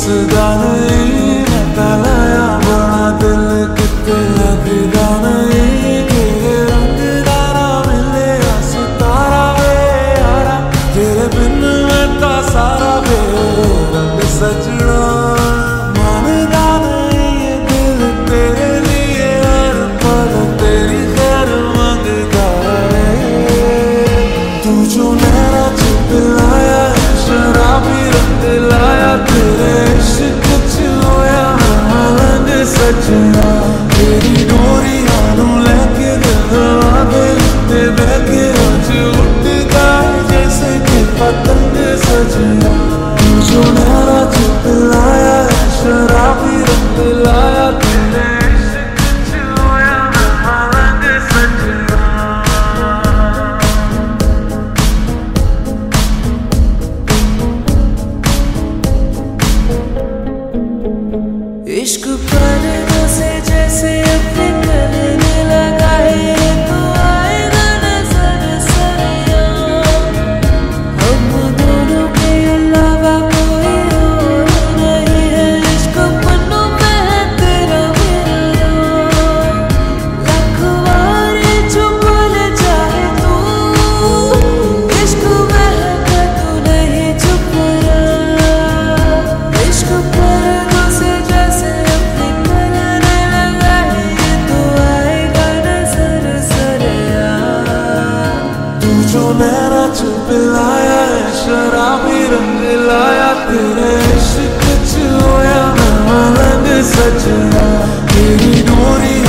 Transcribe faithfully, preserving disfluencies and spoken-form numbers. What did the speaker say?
दिसदा नहीं मैं तलाया बड़ा दिल किते लगदा नहीं कि रंग दारा मिले सितारा वे यारा तेरे बिन मैं ता सारा वे रंग सजना मानदा नहीं ये दिल तेरे लिए हर पल तेरी खैर मांगदा है तू जो मेरा चुप लाया शराबी रंग लाया तेरे इश्क च होया मलंग सजना तेरी डोरियां नू लेके दिल दे उत्ते बह के अज उड़दा जैसे कि पतंग सजना तू जो मेरा चुप लाया शराबी रंग लाया तेरे इश्क च होया मलंग सजना इश्क पर्दों से जैसे अपने करने लगा है तो आएगा नजर सरिया हम दोनों के अलावा कोई और नहीं है इश्क पन्नों में है तेरा मेरा लाख बार जो बोल जाए तू इश्क महका तू नहीं चुप रहा इश्क पर्दों से जैसे अपने करने लगा है ये तो आएगा नजर सरिया तू जो मेरा चुप लाया है शराबी रंग लाया तेरे इश्क च होया मैं मलंग सजना तेरी डोरी